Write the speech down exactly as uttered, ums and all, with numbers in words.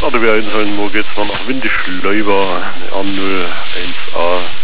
Ja, da wir einzeln, wo geht's dann nach Windeschleiber an null eins a.